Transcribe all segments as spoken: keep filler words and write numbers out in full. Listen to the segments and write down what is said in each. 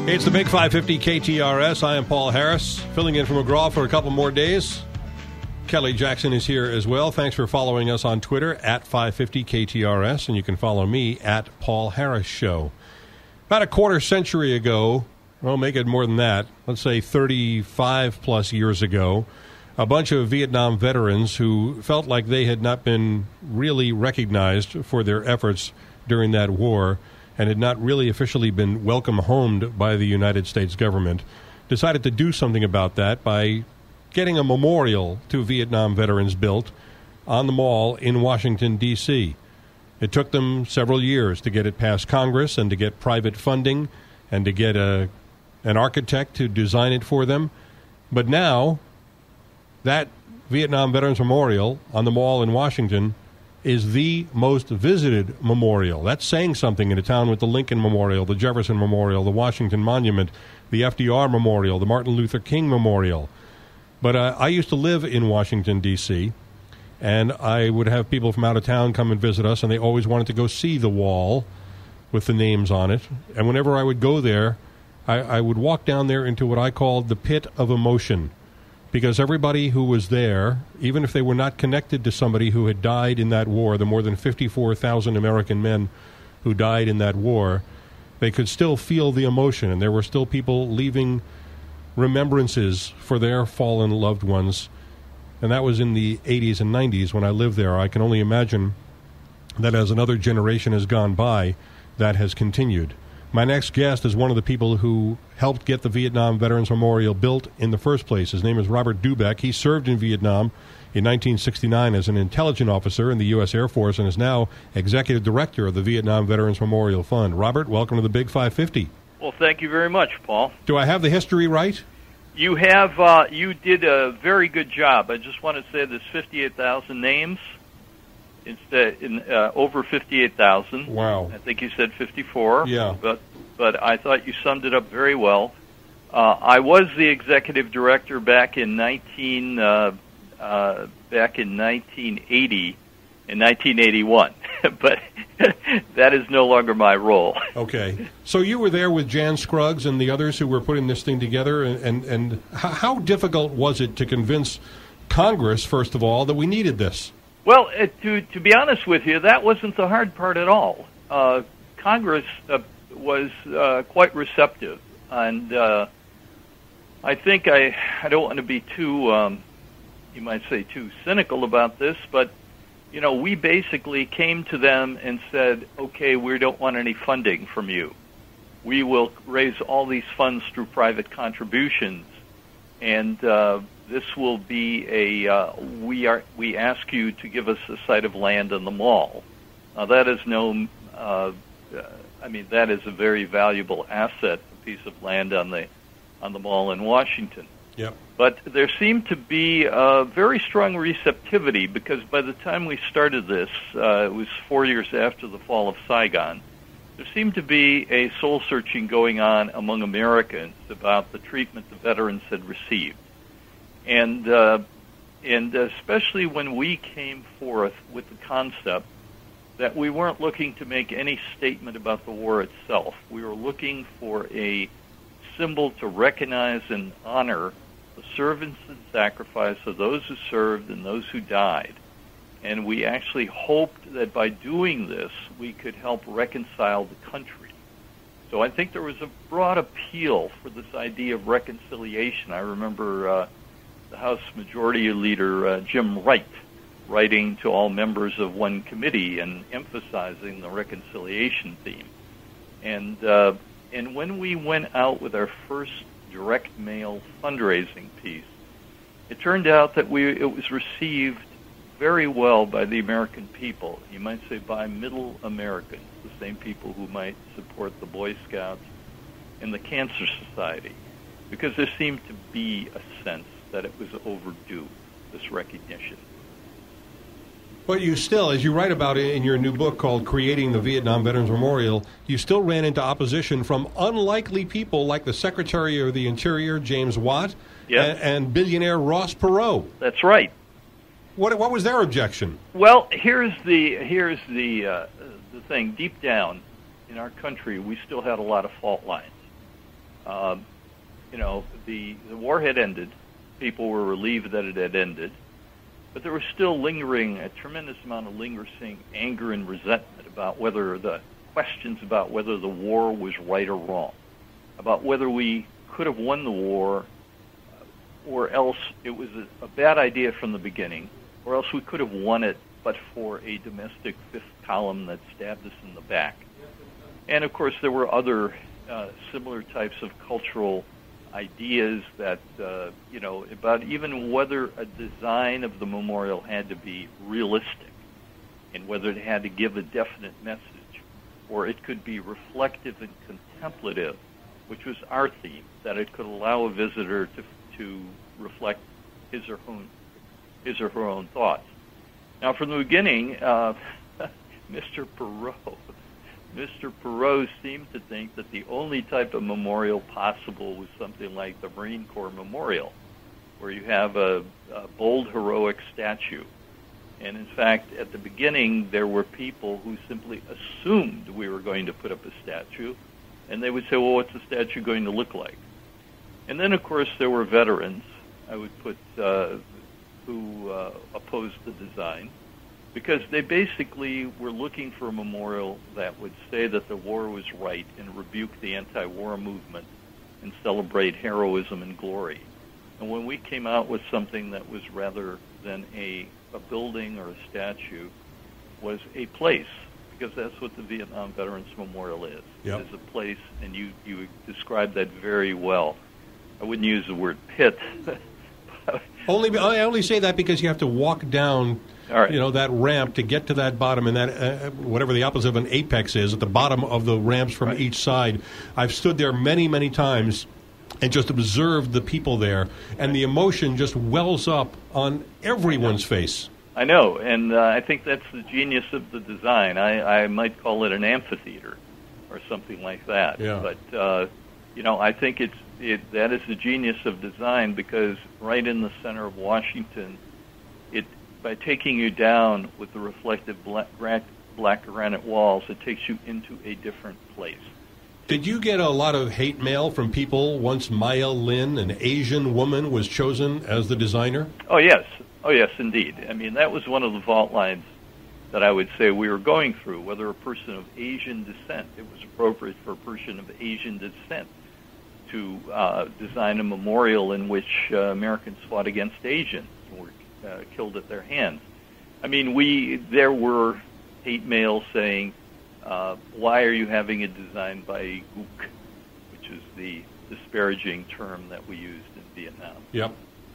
It's the Big five fifty K T R S. I am Paul Harris, filling in for McGraw for a couple more days. Kelly Jackson is here as well. Thanks for following us on Twitter, at five fifty K T R S, and you can follow me at Paul Harris Show. About a quarter century ago, well, make it more than that, let's say thirty-five plus years ago, a bunch of Vietnam veterans who felt like they had not been really recognized for their efforts during that war and had not really officially been welcome homed by the United States government, decided to do something about that by getting a memorial to Vietnam veterans built on the Mall in Washington, D C It took them several years to get it past Congress and to get private funding and to get a, an architect to design it for them. But now, that Vietnam Veterans Memorial on the Mall in Washington is the most visited memorial. That's saying something in a town with the Lincoln Memorial, the Jefferson Memorial, the Washington Monument, the F D R Memorial, the Martin Luther King Memorial. But uh, I used to live in Washington, D C, and I would have people from out of town come and visit us, and they always wanted to go see the wall with the names on it. And whenever I would go there, I, I would walk down there into what I called the pit of emotion, because everybody who was there, even if they were not connected to somebody who had died in that war, the more than fifty-four thousand American men who died in that war, they could still feel the emotion, and there were still people leaving remembrances for their fallen loved ones. And that was in the eighties and nineties when I lived there. I can only imagine that as another generation has gone by, that has continued. My next guest is one of the people who helped get the Vietnam Veterans Memorial built in the first place. His name is Robert Dubeck. He served in Vietnam in nineteen sixty-nine as an intelligence officer in the U S Air Force and is now executive director of the Vietnam Veterans Memorial Fund. Robert, welcome to the Big five fifty. Well, thank you very much, Paul. Do I have the history right? You have. Uh, you did a very good job. I just want to say there's fifty-eight thousand names. Instead, in uh, over fifty-eight thousand. Wow. I think you said fifty-four. Yeah. But but I thought you summed it up very well. Uh, I was the executive director back in nineteen uh, uh, back in nineteen eighty and nineteen eighty-one, but that is no longer my role. Okay. So you were there with Jan Scruggs and the others who were putting this thing together, and and, and how, how difficult was it to convince Congress, first of all, that we needed this? Well, uh, to to be honest with you, that wasn't the hard part at all. Uh, Congress uh, was uh, quite receptive, and uh, I think I I don't want to be too, um, you might say, too cynical about this, but you know, we basically came to them and said, okay, we don't want any funding from you. We will raise all these funds through private contributions, and uh, this will be a, uh, we are, we ask you to give us a site of land on the mall. Now that is no, uh, I mean, that is a very valuable asset, a piece of land on the, on the mall in Washington. Yep. But there seemed to be a very strong receptivity because by the time we started this, uh, it was four years after the fall of Saigon, there seemed to be a soul-searching going on among Americans about the treatment the veterans had received. And uh, and especially when we came forth with the concept that we weren't looking to make any statement about the war itself. We were looking for a symbol to recognize and honor the service and sacrifice of those who served and those who died. And we actually hoped that by doing this, we could help reconcile the country. So I think there was a broad appeal for this idea of reconciliation. I remember uh, the House Majority Leader, uh, Jim Wright, writing to all members of one committee and emphasizing the reconciliation theme. And uh, and when we went out with our first direct mail fundraising piece, it turned out that we it was received very well by the American people. You might say by middle Americans, the same people who might support the Boy Scouts and the Cancer Society, because there seemed to be a sense that it was overdue, this recognition. But you still, as you write about it in your new book called Creating the Vietnam Veterans Memorial, you still ran into opposition from unlikely people like the Secretary of the Interior, James Watt, yep. and, and billionaire Ross Perot. That's right. What what was their objection? Well, here's the here's the uh, the thing. Deep down in our country, we still had a lot of fault lines. Um, you know, the, the war had ended. People were relieved that it had ended. But there was still lingering, a tremendous amount of lingering anger and resentment about whether the questions about whether the war was right or wrong, about whether we could have won the war or else it was a, a bad idea from the beginning, or else we could have won it but for a domestic fifth column that stabbed us in the back. And, of course, there were other uh, similar types of cultural ideas that, uh, you know, about even whether a design of the memorial had to be realistic and whether it had to give a definite message, or it could be reflective and contemplative, which was our theme, that it could allow a visitor to to reflect his or own, his or her own thoughts. Now, from the beginning, uh, Mister Perot, Mister Perot seemed to think that the only type of memorial possible was something like the Marine Corps Memorial, where you have a, a bold, heroic statue. And in fact, at the beginning, there were people who simply assumed we were going to put up a statue, and they would say, well, what's the statue going to look like? And then, of course, there were veterans, I would put, uh, who uh, opposed the design, because they basically were looking for a memorial that would say that the war was right and rebuke the anti-war movement and celebrate heroism and glory. And when we came out with something that was rather than a, a building or a statue, was a place, because that's what the Vietnam Veterans Memorial is. Yep. It is a place, and you, you described that very well. I wouldn't use the word pit. Only I only say that because you have to walk down, All right. you know, that ramp to get to that bottom, and that uh, whatever the opposite of an apex is, at the bottom of the ramps from Right. each side. I've stood there many, many times and just observed the people there, and the emotion just wells up on everyone's face. I know, and uh, I think that's the genius of the design. I, I might call it an amphitheater or something like that. Yeah. But, uh, you know, I think it's it, that is the genius of design, because right in the center of Washington, it by taking you down with the reflective black, black granite walls, it takes you into a different place. Did you get a lot of hate mail from people once Maya Lin, an Asian woman, was chosen as the designer? Oh, yes. Oh, yes, indeed. I mean, that was one of the fault lines that I would say we were going through, whether a person of Asian descent, it was appropriate for a person of Asian descent to uh, design a memorial in which uh, Americans fought against Asians and were uh, killed at their hands. I mean, we there were hate mail saying, uh, why are you having it designed by a gook, which is the disparaging term that we used in Vietnam. Yep.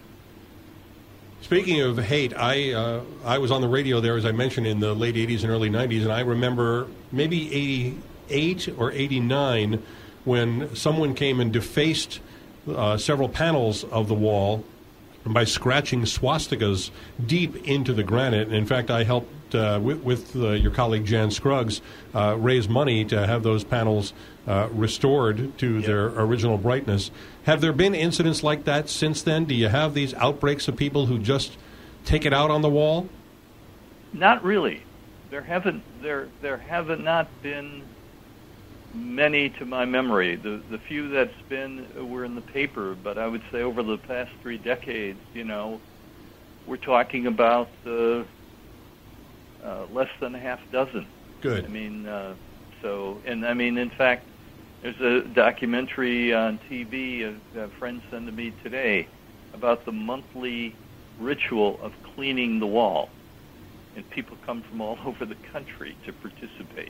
Speaking of hate, I uh, I was on the radio there, as I mentioned, in the late eighties and early nineties, and I remember maybe eighty-eight or eighty-nine when someone came and defaced uh, several panels of the wall by scratching swastikas deep into the granite. And in fact, I helped uh, with, with uh, your colleague Jan Scruggs uh, raise money to have those panels uh, restored to Yep. their original brightness. Have there been incidents like that since then? Do you have these outbreaks of people who just take it out on the wall? Not really. There haven't there there have not been many to my memory. The the few that's been were in the paper, but I would say over the past three decades, you know, we're talking about uh, uh, less than a half dozen. Good. I mean, uh, so and I mean, in fact, there's a documentary on T V a, a friend sent to me today about the monthly ritual of cleaning the wall, and people come from all over the country to participate.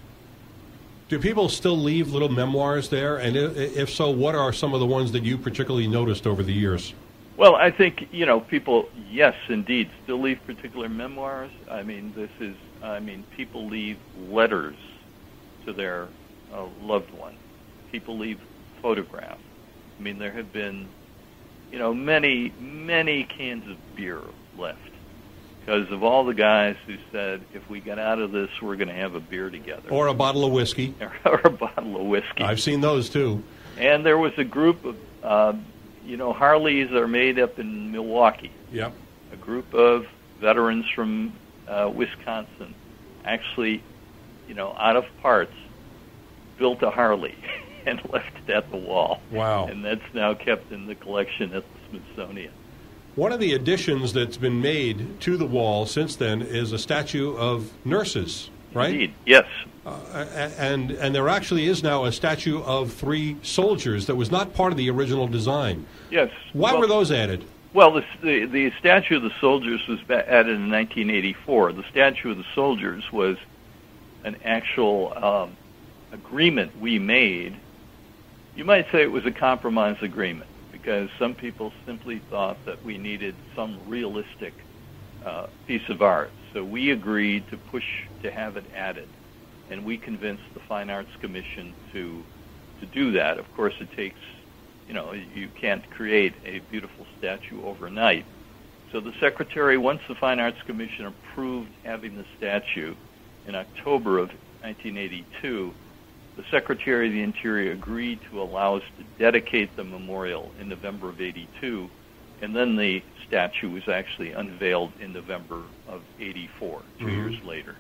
Do people still leave little memoirs there? And i- if so, what are some of the ones that you particularly noticed over the years? Well, I think, you know, people, yes, indeed, still leave particular memoirs. I mean, this is, I mean, people leave letters to their uh, loved one. People leave photographs. I mean, there have been, you know, many, many cans of beer left because of all the guys who said, if we get out of this, we're going to have a beer together. Or a bottle of whiskey. Or a bottle of whiskey. I've seen those, too. And there was a group of, uh, you know, Harleys are made up in Milwaukee. Yep. A group of veterans from uh, Wisconsin actually, you know, out of parts, built a Harley. and left it at the wall. Wow. And that's now kept in the collection at the Smithsonian. One of the additions that's been made to the wall since then is a statue of nurses, right? Indeed, yes. Uh, and and there actually is now a statue of three soldiers that was not part of the original design. Yes. Why well, were those added? Well, the, the, the statue of the soldiers was added in nineteen eighty-four. The statue of the soldiers was an actual um, agreement we made. You might say it was a compromise agreement, because some people simply thought that we needed some realistic uh, piece of art. So we agreed to push to have it added, and we convinced the Fine Arts Commission to to do that. Of course, it takes, you know, you can't create a beautiful statue overnight. So the Secretary, once the Fine Arts Commission approved having the statue in October of nineteen eighty-two, the Secretary of the Interior agreed to allow us to dedicate the memorial in November of eighty-two, and then the statue was actually unveiled in November of eighty-four, two mm-hmm. years later.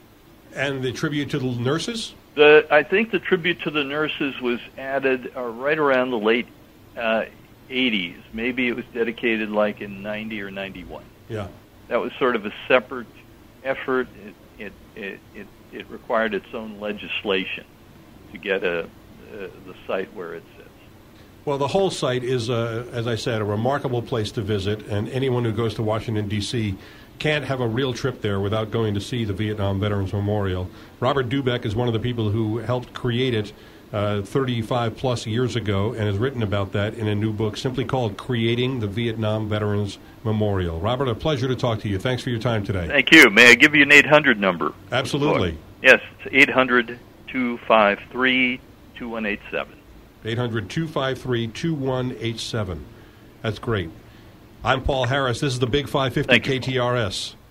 And the tribute to the nurses? The I think the tribute to the nurses was added uh, right around the late uh, eighties. Maybe it was dedicated like in ninety or ninety-one. Yeah. That was sort of a separate effort. It it it, it, it required its own legislation to get a, uh, the site where it sits. Well, the whole site is, uh, as I said, a remarkable place to visit, and anyone who goes to Washington, D C can't have a real trip there without going to see the Vietnam Veterans Memorial. Robert Dubeck is one of the people who helped create it uh, thirty-five plus years ago and has written about that in a new book simply called Creating the Vietnam Veterans Memorial. Robert, a pleasure to talk to you. Thanks for your time today. Thank you. May I give you an eight hundred number? Absolutely. Yes, it's eight hundred, two five three, two one eight seven. eight hundred, two five three, two one eight seven. That's great. I'm Paul Harris. This is the Big five fifty K T R S.